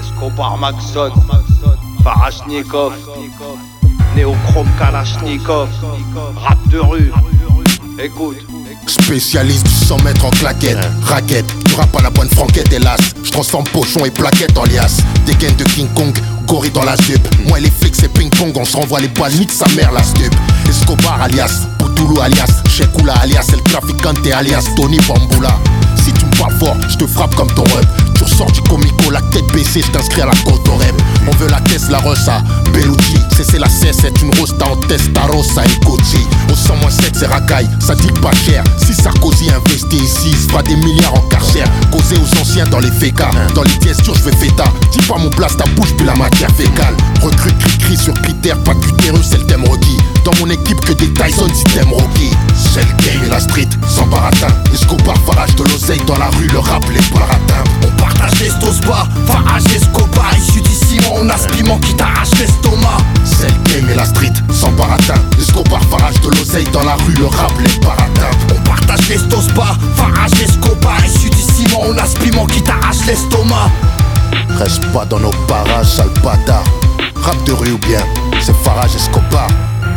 Escobar Maxon, Farashnikov, Néochrome Kalachnikov, rap de rue, écoute. Spécialiste du 100 mètres en claquette, raquette, tu rap à la bonne franquette hélas. Je transforme pochon et plaquette en liasse. Des gaines de King Kong, gorille dans la jupe. Moi et les flics c'est ping pong, on se renvoie les balles, nique sa mère la stup. Escobar alias, Poutoulou alias, Chekoula alias, El Traficante alias, Tony Bamboula. Si tu me parles fort, je te frappe comme ton rep. Tu ressors du comico, la tête baissée, je t'inscris à la côte au rep. On veut la caisse, la rosa, Bellucci. C'est la cesse, c'est une rosta en testarossa et Kochi. Au 100-7 c'est racaille, ça dit pas cher. Si Sarkozy investit ici, il se fera des milliards en carcère. Causer aux anciens dans les FK, dans les pièces dures je fais feta. Dis pas mon blast ta bouche puis la matière fécale. Recrute, cri sur critères, pas de cutéreux, c'est le thème requis. Dans mon équipe que des Tyson, si t'aimes Rocky. C'est le game et la street, sans baratin. Escobar, farage de l'oseille dans la rue, le rap, les baratins. On partage l'estos bas, Farage Escobar, issu du ciment, on a ce piment qui t'arrache l'estomac. C'est le game et la street, sans baratin. Escobar, farage de l'oseille dans la rue, le rap, les baratins. On partage l'estos bas, Farage Escobar, issu du ciment, on a ce piment qui t'arrache l'estomac. Reste pas dans nos parages, sale bâtard. Rap de rue ou bien, c'est Farage Escobar.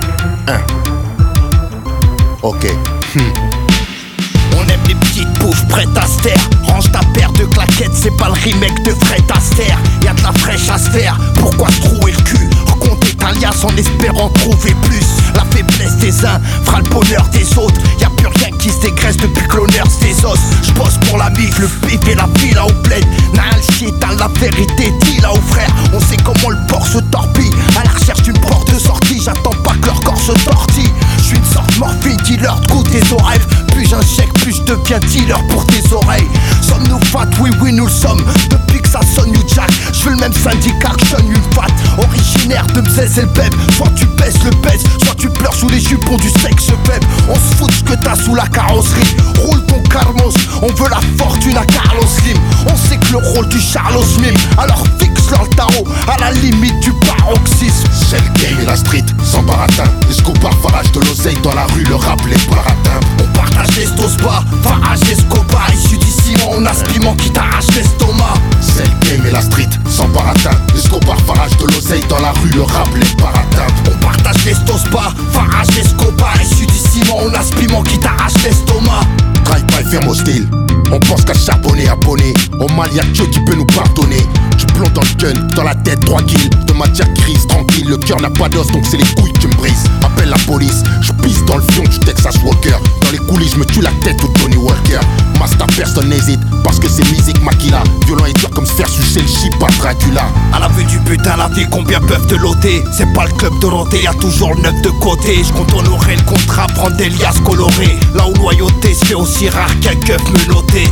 Ok. On aime les petites bouffes prêtes à se taire. Range ta paire de claquettes, c'est pas le remake de Fred Astaire. Y'a de la fraîche à se faire, pourquoi se trouer le cul? Recompter ta liasse en espérant trouver plus. La faiblesse des uns fera le bonheur des autres. Y'a plus rien qui se dégraisse depuis que l'honneur des os. J'bosse pour la mif, le pif et la file au bled. N'a le shit, hein, la vérité, dis là aux frères. On sait comment le port se torpille. À la recherche d'une porte de sortie, j'attends pas que leur corps se tortille. J'suis une sorte morphine, dealer de goût tes oreilles. Plus j'injecte, plus je deviens dealer pour tes oreilles. Sommes-nous fat? Oui, oui, nous le sommes. Depuis que ça sonne New Jack, j'fais le même syndicat que Sean une fat. Originaire de Mzez et le Beb. Soit tu baisses le baisse, soit tu pleures sous les jupons du sexe Beb. On se fout de ce que t'as sous la carrosserie. Roule ton Carlos, on veut la fortune à Carlos Slim. On sait que le rôle du Charlos mime, alors fixe-leur le tarot à la limite du paroxysme. C'est le game et la street, sans baratin. Escobar, farage de l'oseille dans la rue, le rap, les baratins. On partage l'estos bas, Farage Escobar, issu du ciment, on a ce piment qui t'arrache l'estomac. C'est le game et la street, sans baratin. Escobar, farage de l'oseille dans la rue, le rap, les baratins. On partage l'estos bas, Farage Escobar, issu du ciment, on a ce piment qui t'arrache l'estomac. Drive-by ferme hostile, on pense qu'à charbonner, abonné. Au mal y'a que Dieu qui peut nous pardonner. Tu plomb dans le gun, dans la tête 3 kills de matière grise, tranquille. Le cœur n'a pas d'os donc c'est les couilles qui me brisent. Appelle la police, je pisse dans le fion du Texas Walker. Dans les coulisses je me tue la tête au Johnny Walker. Master personne n'hésite parce que c'est musique Makila. Violent et dur comme se faire sucer le chip à Dracula. À la vue du putain la vie combien peuvent te loter. C'est pas le club Dorothée, y'a toujours le neuf de côté. Je compte honorer le contrat, prendre des liasses colorées. Là où loyauté se fait aussi rare qu'un keuf menotté.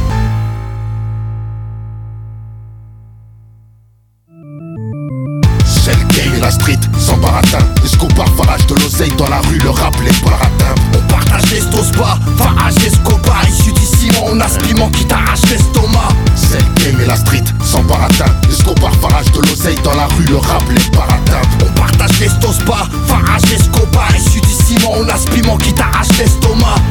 C'est le game et la street, sans baratin. Escobar, farage de l'oseille dans la rue, le rap, les baratins. On partage l'estos bas, Farage Escobar, issu du ciment, on a ce piment qui t'arrache l'estomac. C'est le game et la street, sans baratin. Escobar, farage de l'oseille dans la rue, le rap, les baratins. On partage l'estos bas, Farage Escobar, issu du ciment, on a ce piment qui t'arrache l'estomac.